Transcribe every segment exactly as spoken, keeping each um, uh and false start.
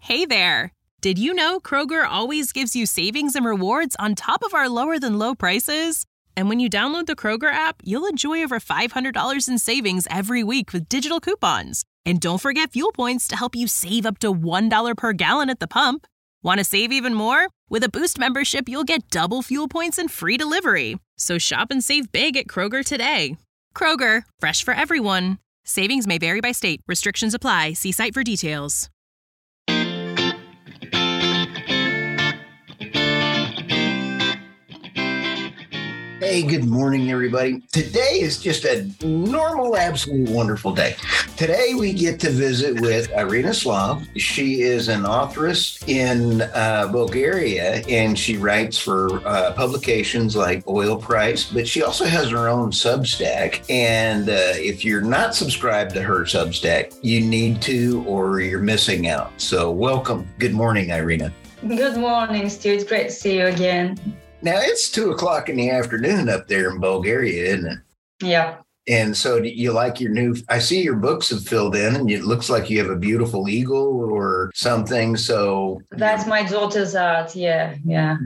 Hey there! Did you know Kroger always gives you savings and rewards on top of our lower-than-low prices? And when you download the Kroger app, you'll enjoy over five hundred dollars in savings every week with digital coupons. And don't forget fuel points to help you save up to one dollar per gallon at the pump. Want to save even more? With a Boost membership, you'll get double fuel points and free delivery. So shop and save big at Kroger today. Kroger, fresh for everyone. Savings may vary by state. Restrictions apply. See site for details. Hey, good morning, everybody. Today is just a normal, absolutely wonderful day. Today, we get to visit with Irina Slav. She is an authoress in uh, Bulgaria, and she writes for uh, publications like Oil Price, but she also has her own Substack. And uh, if you're not subscribed to her Substack, you need to, or you're missing out. So welcome. Good morning, Irina. Good morning, Stu. It's great to see you again. Now, it's two o'clock in the afternoon up there in Bulgaria, isn't it? Yeah. And so do you like your new, I see your books have filled in and it looks like you have a beautiful eagle or something. So that's my daughter's art. Yeah. Yeah.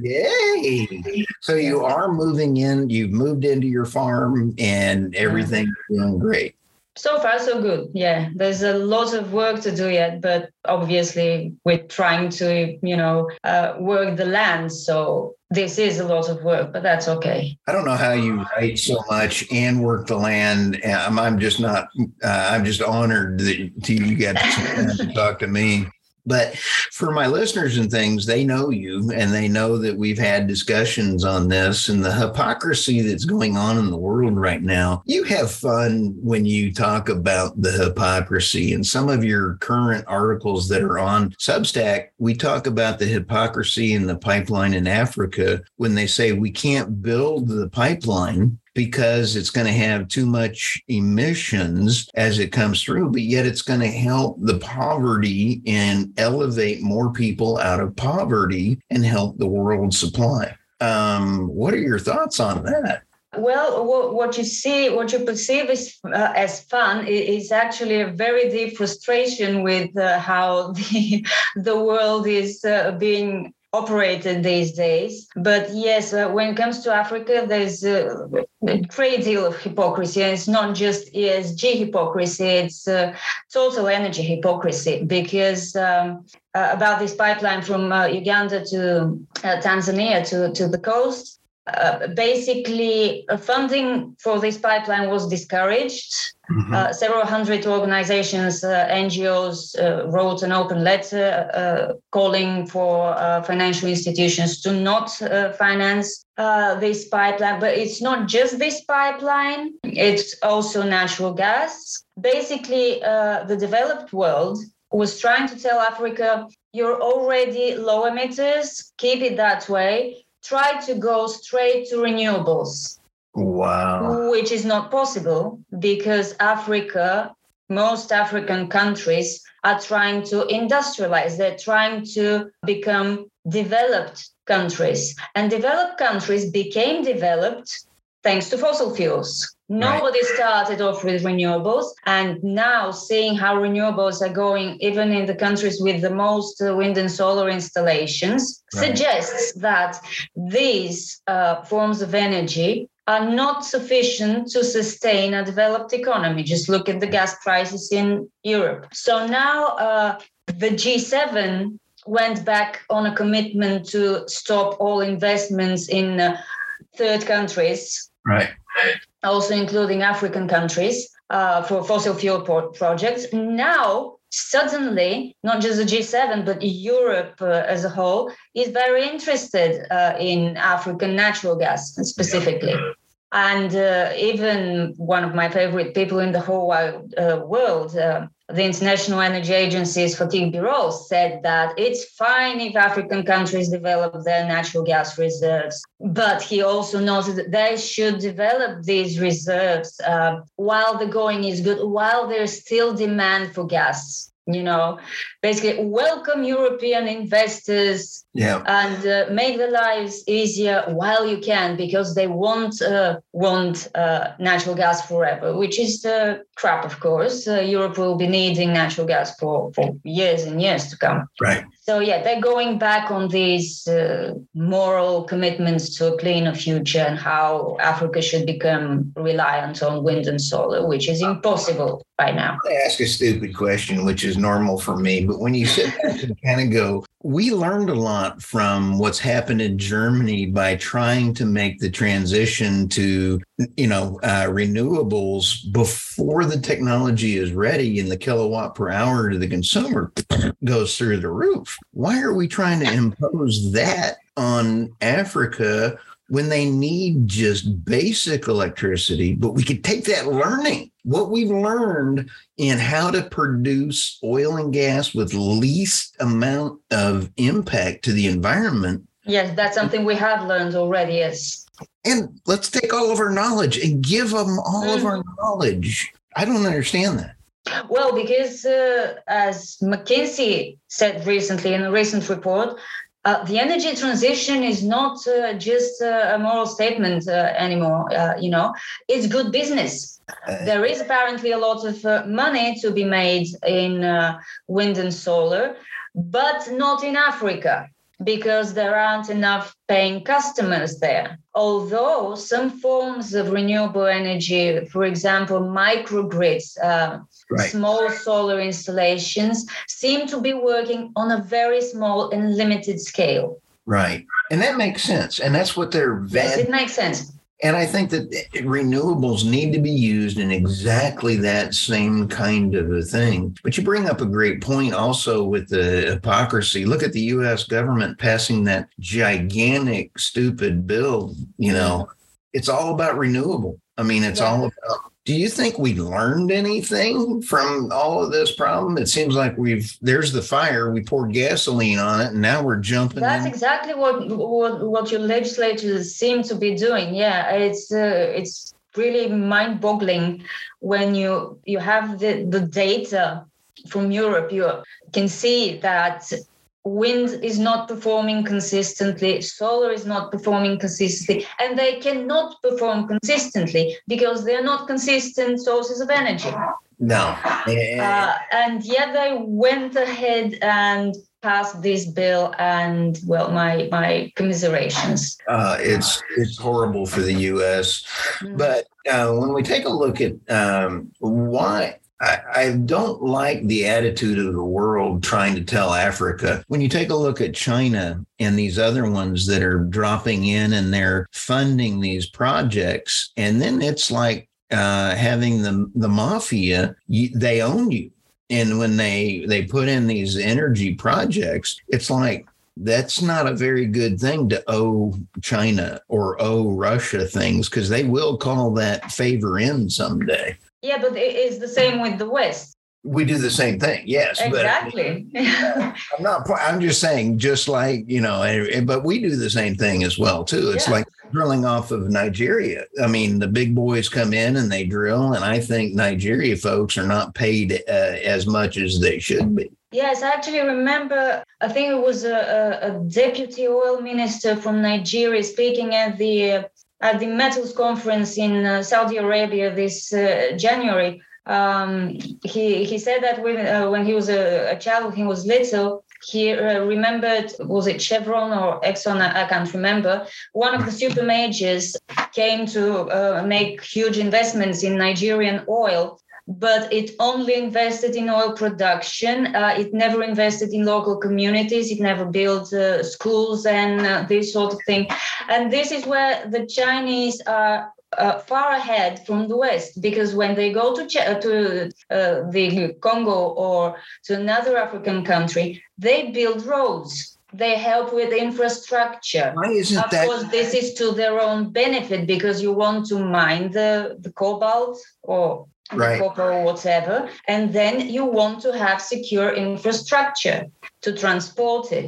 Yay. So you are moving in, you've moved into your farm and everything's doing great. So far, so good. Yeah, there's a lot of work to do yet, but obviously we're trying to, you know, uh, work the land. So this is a lot of work, but that's okay. I don't know how you write so much and work the land. I'm, I'm just not, uh, I'm just honored that you got to talk to me. But for my listeners and things, they know you and they know that we've had discussions on this and the hypocrisy that's going on in the world right now. You have fun when you talk about the hypocrisy. And some of your current articles that are on Substack, we talk about the hypocrisy in the pipeline in Africa when they say we can't build the pipeline because it's going to have too much emissions as it comes through, but yet it's going to help the poverty and elevate more people out of poverty and help the world supply. Um, what are your thoughts on that? Well, what you see, what you perceive as, uh, as fun is actually a very deep frustration with uh, how the, the world is uh, being operated these days. But yes, uh, when it comes to Africa, there's a, a great deal of hypocrisy. And it's not just E S G hypocrisy, it's uh, total energy hypocrisy. Because um, uh, about this pipeline from uh, Uganda to uh, Tanzania to, to the coast, uh, basically uh, funding for this pipeline was discouraged. Mm-hmm. Uh, several hundred organizations, uh, N G Os uh, wrote an open letter uh, calling for uh, financial institutions to not uh, finance uh, this pipeline. But it's not just this pipeline, it's also natural gas. Basically, uh, the developed world was trying to tell Africa, you're already low emitters, keep it that way, try to go straight to renewables. Wow. Which is not possible because Africa, most African countries are trying to industrialize. They're trying to become developed countries. And developed countries became developed thanks to fossil fuels. Nobody right. started off with renewables. And now seeing how renewables are going, even in the countries with the most uh, wind and solar installations, right. suggests that these uh, forms of energy are not sufficient to sustain a developed economy. Just look at the gas prices in Europe. So now uh, the G seven went back on a commitment to stop all investments in uh, third countries, right? Also including African countries, uh, for fossil fuel pro- projects. Now, suddenly, not just the G seven, but Europe uh, as a whole is very interested uh, in African natural gas specifically. Yeah. And uh, even one of my favorite people in the whole wide uh, world, uh, the International Energy Agency's Fatih Birol, said that it's fine if African countries develop their natural gas reserves. But he also noted that they should develop these reserves uh, while the going is good, while there's still demand for gas. you know, basically welcome European investors yeah. and uh, make their lives easier while you can, because they won't uh, want uh, natural gas forever, which is uh, crap, of course. Uh, Europe will be needing natural gas for, for years and years to come. Right. So, yeah, they're going back on these uh, moral commitments to a cleaner future and how Africa should become reliant on wind and solar, which is impossible by now. I ask a stupid question, which is normal for me, but when you sit back and kind of go, we learned a lot from what's happened in Germany by trying to make the transition to, you know, uh, renewables before the technology is ready and the kilowatt per hour to the consumer goes through the roof. Why are we trying to impose that on Africa when they need just basic electricity? But we could take that learning, what we've learned in how to produce oil and gas with least amount of impact to the environment. Yes, that's something we have learned already, yes. And let's take all of our knowledge and give them all mm. of our knowledge. I don't understand that. Well, because uh, as McKinsey said recently in a recent report, Uh, the energy transition is not uh, just uh, a moral statement uh, anymore, uh, you know, it's good business. There is apparently a lot of uh, money to be made in uh, wind and solar, but not in Africa, because there aren't enough paying customers there. Although some forms of renewable energy, for example, microgrids, uh, right. small solar installations, seem to be working on a very small and limited scale. Right. And that makes sense. And that's what they're... Yes, it makes sense. And I think that renewables need to be used in exactly that same kind of a thing. But you bring up a great point also with the hypocrisy. Look at the U S government passing that gigantic, stupid bill. You know, it's all about renewable. I mean, it's yeah. all about. Do you think we learned anything from all of this problem? It seems like we've, there's the fire, we poured gasoline on it, and now we're jumping That's in. exactly what, what what your legislators seem to be doing. Yeah, it's uh, it's really mind-boggling when you you have the, the data from Europe. You can see that wind is not performing consistently, solar is not performing consistently, and they cannot perform consistently because they're not consistent sources of energy. No. Uh, and yet they went ahead and passed this bill, and well, my my commiserations. Uh, it's it's horrible for the U S. Mm. But uh, when we take a look at um, why. I don't like the attitude of the world trying to tell Africa. When you take a look at China and these other ones that are dropping in and they're funding these projects, and then it's like uh, having the, the mafia, you, they own you. And when they, they put in these energy projects, it's like, that's not a very good thing to owe China or owe Russia things, because they will call that favor in someday. Yeah, but it's the same with the West. We do the same thing, yes. Exactly. But I'm not. I'm just saying, just like, you know, but we do the same thing as well too. It's yeah. like drilling off of Nigeria. I mean, the big boys come in and they drill, and I think Nigeria folks are not paid uh, as much as they should be. Yes, I actually remember, I think it was a, a deputy oil minister from Nigeria speaking at the uh, at the Metals Conference in uh, Saudi Arabia this uh, January. Um, he he said that when uh, when he was a, a child, when he was little, he uh, remembered, was it Chevron or Exxon? I, I can't remember. One of the super majors came to uh, make huge investments in Nigerian oil, but it only invested in oil production. Uh, it never invested in local communities. It never built uh, schools and uh, this sort of thing. And this is where the Chinese are uh, far ahead from the West, because when they go to Ch- to uh, the Congo or to another African country, they build roads. They help with infrastructure. Why isn't of that? course, this is to their own benefit, because you want to mine the, the cobalt or right. the copper or whatever, and then you want to have secure infrastructure to transport it.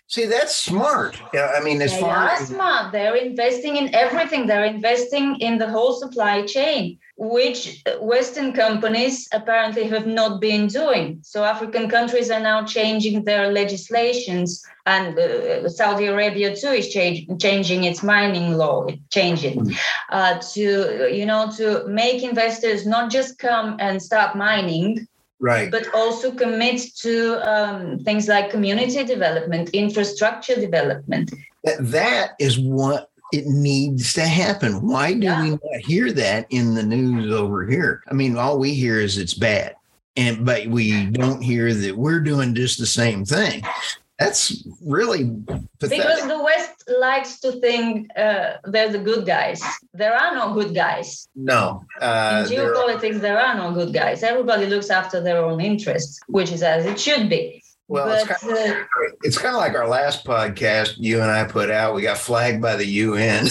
See, that's smart. Yeah, I mean, as they far are as smart. They're investing in everything. They're investing in the whole supply chain, which Western companies apparently have not been doing. So African countries are now changing their legislations, and uh, Saudi Arabia too is change, changing its mining law, changing uh, to, you know, to make investors not just come and start mining, right, but also commit to um, things like community development, infrastructure development. That, that is what it needs to happen. Why do Yeah. we not hear that in the news over here? I mean, all we hear is it's bad, and but we don't hear that we're doing just the same thing. That's really pathetic. Because the West likes to think uh, they're the good guys. There are no good guys. No. Uh, In geopolitics, there are no good guys. Everybody looks after their own interests, which is as it should be. Well, but, it's kind, of, uh, it's kind of like our last podcast you and I put out. We got flagged by the U N.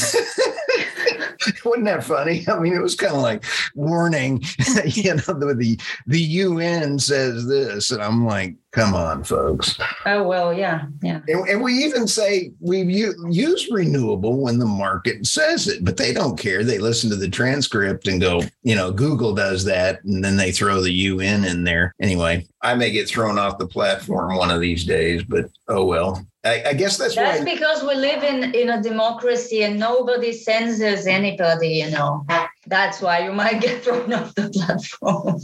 Wasn't that funny? I mean, it was kind of like warning, you know, the, the the U N says this, and I'm like, come on, folks. Oh, well, yeah, yeah. And, and we even say we use renewable when the market says it, but they don't care. They listen to the transcript and go, you know, Google does that, and then they throw the U N in there. Anyway, I may get thrown off the platform one of these days, but oh well. I, I guess that's That's why. because we live in, in a democracy and nobody censors anybody, you know. That's why you might get thrown off the platform.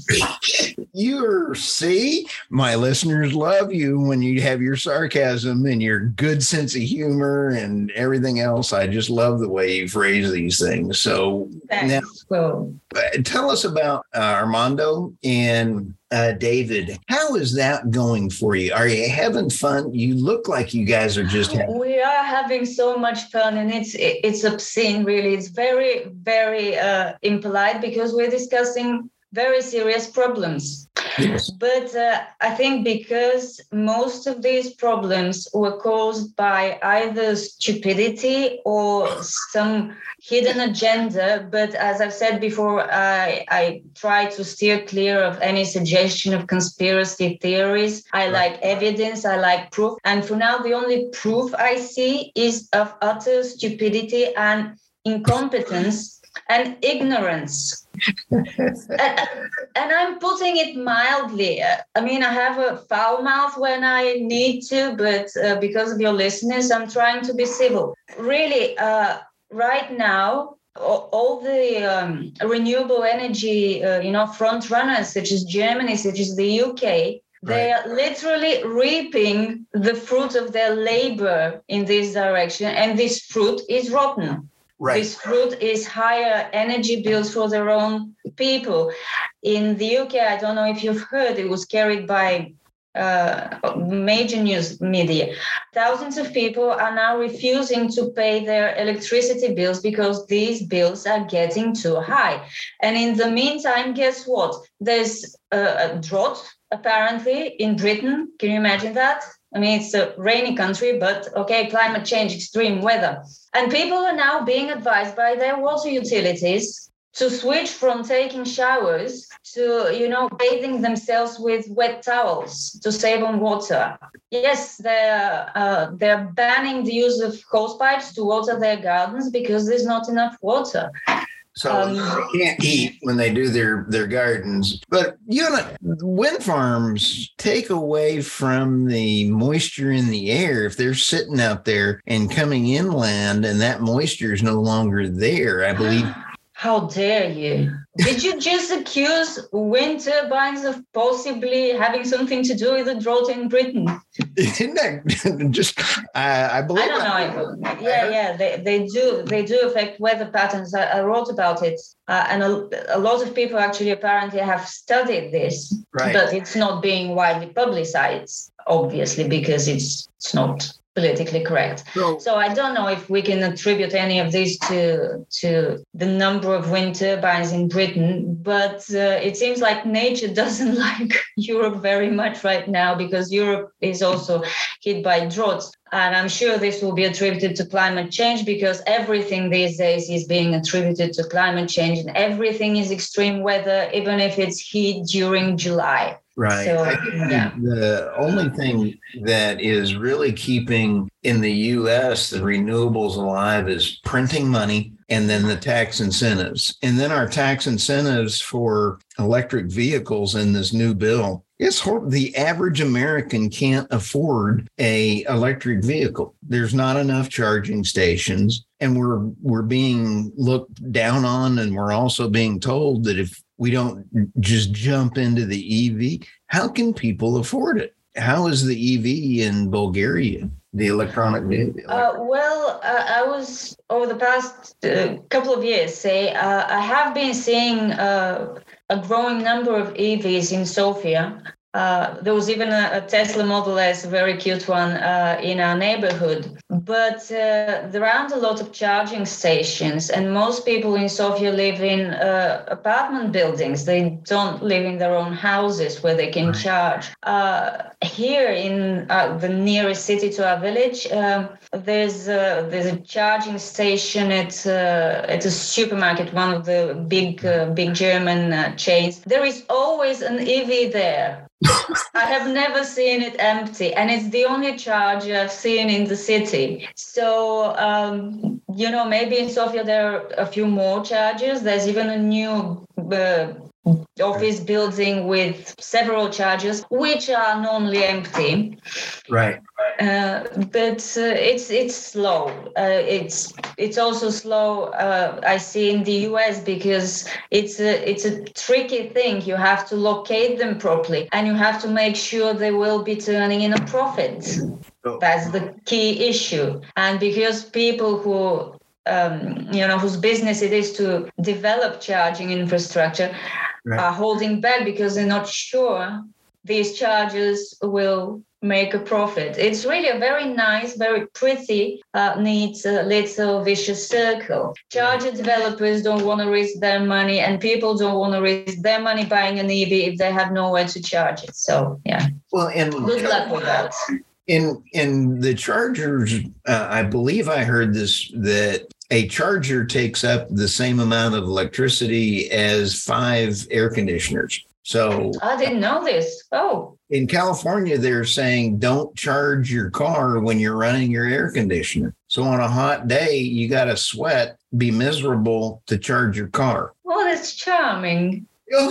You see, my listeners love you when you have your sarcasm and your good sense of humor and everything else. I just love the way you phrase these things. So Thanks. now, Cool. tell us about uh, Armando and uh, David. How is that going for you? Are you having fun? You look like you guys are just having. We are having so much fun, and it's it's obscene, really. It's very, very uh, impolite because we're discussing very serious problems. Yes. But uh, I think because most of these problems were caused by either stupidity or some hidden agenda. But as I've said before, I, I try to steer clear of any suggestion of conspiracy theories. I like evidence. I like proof. And for now, the only proof I see is of utter stupidity and incompetence and ignorance. and, and I'm putting it mildly. I mean, I have a foul mouth when I need to, but uh, because of your listeners, I'm trying to be civil. Really, uh, right now, all, all the um, renewable energy, uh, you know, front runners, such as Germany, such as the U K, they are literally reaping the fruit of their labor in this direction, and this fruit is rotten. Right. This fruit is higher energy bills for their own people. In the U K, I don't know if you've heard, it was carried by uh, major news media. Thousands of people are now refusing to pay their electricity bills because these bills are getting too high. And in the meantime, guess what? There's a, a drought, apparently, in Britain. Can you imagine that? I mean, it's a rainy country, but okay, climate change, extreme weather. And people are now being advised by their water utilities to switch from taking showers to, you know, bathing themselves with wet towels to save on water. Yes, they're, uh, they're banning the use of hose pipes to water their gardens because there's not enough water. So Um, they can't eat when they do their, their gardens. But, you know, wind farms take away from the moisture in the air. If they're sitting out there and coming inland and that moisture is no longer there, I believe. How dare you? Did you just accuse wind turbines of possibly having something to do with the drought in Britain? Isn't that just, I, I believe. I don't know. Yeah, yeah, they, they do. They do affect weather patterns. I, I wrote about it. Uh, and a, a lot of people actually apparently have studied this, Right. But it's not being widely publicized, obviously, because it's it's not politically correct. So, So I don't know if we can attribute any of this to to the number of wind turbines in Britain, but uh, it seems like nature doesn't like Europe very much right now because Europe is also hit by droughts. And I'm sure this will be attributed to climate change because everything these days is being attributed to climate change and everything is extreme weather, even if it's heat during July. Right. So, I think yeah. the only thing that is really keeping in the U S the renewables alive is printing money and then the tax incentives. And then our tax incentives for electric vehicles in this new bill. It's hor- the average American can't afford a electric vehicle. There's not enough charging stations, and we're we're being looked down on, and we're also being told that if we don't just jump into the E V, how can people afford it? How is the E V in Bulgaria, the electronic vehicle? Uh, well, uh, I was over the past uh, couple of years, say, uh, I have been seeing uh, a growing number of E Vs in Sofia. Uh, there was even a, a Tesla Model S, a very cute one, uh, in our neighborhood. But uh, there aren't a lot of charging stations, and most people in Sofia live in uh, apartment buildings. They don't live in their own houses where they can charge. Uh, here in uh, the nearest city to our village, um, there's a, there's a charging station at uh, at a supermarket, one of the big uh, big German uh, chains. There is always an E V there. I have never seen it empty, and it's the only charger I've seen in the city. So, um, you know, maybe in Sofia there are a few more chargers. There's even a new uh, office building with several chargers, which are normally empty. Right. Uh, but uh, it's it's slow. Uh, it's it's also slow. Uh, I see in the U S because it's a it's a tricky thing. You have to locate them properly, and you have to make sure they will be turning in a profit. Oh. That's the key issue. And because people who um, you know whose business it is to develop charging infrastructure right. are holding back because they're not sure these chargers will make a profit. It's really a very nice, very pretty, uh, neat uh, little vicious circle. Charger developers don't want to risk their money, and people don't want to risk their money buying an E V if they have nowhere to charge it. So, yeah. Well, and good luck with that. In in the chargers, uh, I believe I heard this that a charger takes up the same amount of electricity as five air conditioners. So I didn't know this. Oh. In California, they're saying don't charge your car when you're running your air conditioner. So on a hot day, you got to sweat, be miserable to charge your car. Oh, that's charming.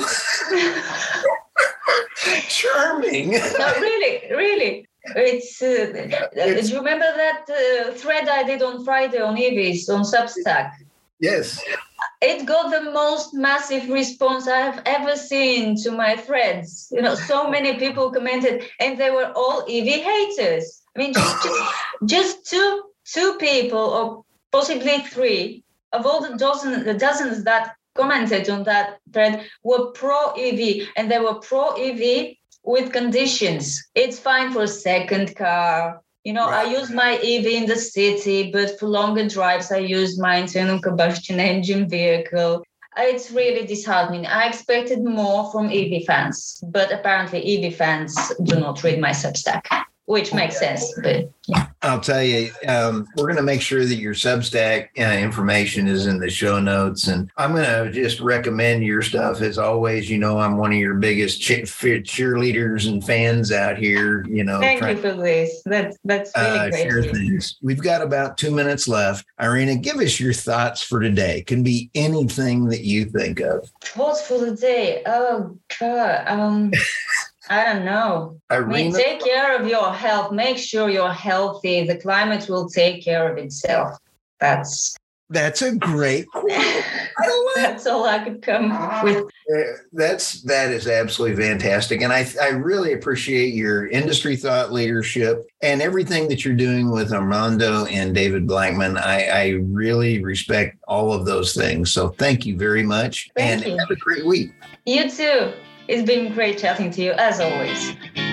Charming. No, really, really. It's, uh, it's. Do you remember that uh, thread I did on Friday on E Vs on Substack? Yes. It got the most massive response I have ever seen to my threads. You know, so many people commented, and they were all E V haters. I mean, just just, just two two people, or possibly three, of all the dozen the dozens that commented on that thread were pro E V, and they were pro E V with conditions. It's fine for a second car. You know, right. I use my E V in the city, but for longer drives, I use my internal combustion engine vehicle. It's really disheartening. I expected more from E V fans, but apparently E V fans do not read my Substack, which makes sense. But yeah. I'll tell you, um, we're going to make sure that your Substack uh, information is in the show notes. And I'm going to just recommend your stuff. As always, you know, I'm one of your biggest cheer- cheerleaders and fans out here. You know, Thank you for this. That's, that's really uh, great. Share things. We've got about two minutes left. Irina, give us your thoughts for today. It can be anything that you think of. Thoughts for the day? Oh, God. Um... I don't know. Irina? I mean, take care of your health. Make sure you're healthy. The climate will take care of itself. That's that's a great quote. That's all I could come with. Uh, that's that is absolutely fantastic, and I I really appreciate your industry thought leadership and everything that you're doing with Armando and David Blackman. I, I really respect all of those things. So thank you very much, thank and you. Have a great week. You too. It's been great chatting to you, as always.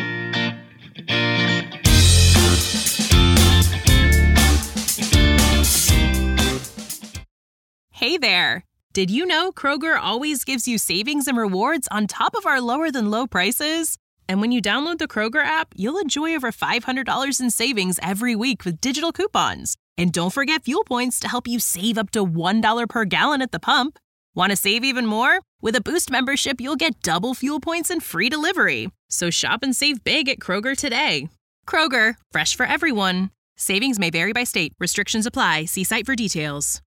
Hey there. Did you know Kroger always gives you savings and rewards on top of our lower than low prices? And when you download the Kroger app, you'll enjoy over five hundred dollars in savings every week with digital coupons. And don't forget fuel points to help you save up to one dollar per gallon at the pump. Want to save even more? With a Boost membership, you'll get double fuel points and free delivery. So shop and save big at Kroger today. Kroger, fresh for everyone. Savings may vary by state. Restrictions apply. See site for details.